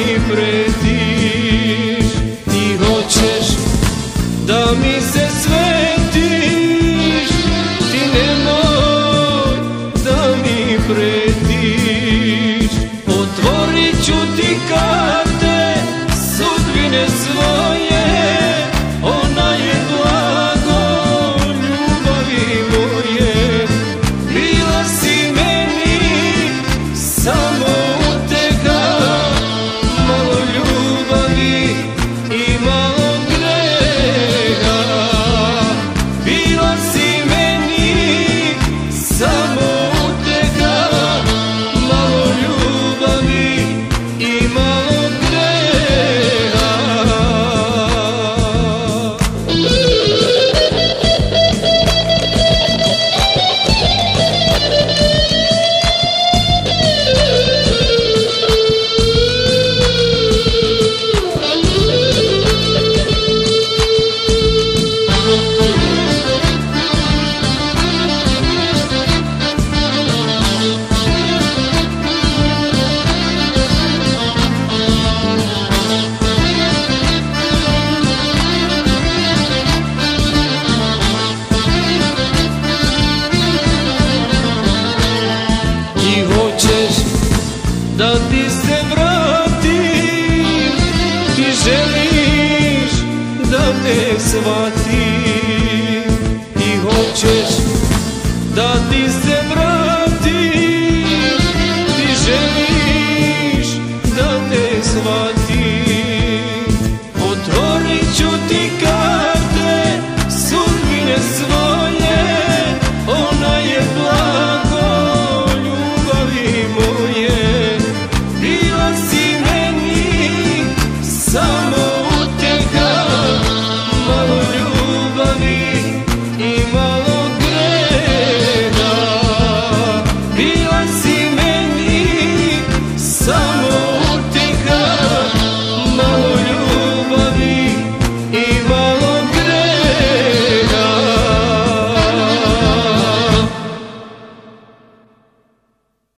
mi pretiš. Ti hoćeš da mi se svetiš, ti nemoj da mi pretiš. Otvorit ću ti karte sudbine svoje, ona je blago ljubavi moje. Bila si meni samo uteka, malo ljubavi i malo greha. Bila si meni samo uteka, malo ljubavi i malo greha. Ti hoćeš da ti se vratim, ti želiš da me shvatiš.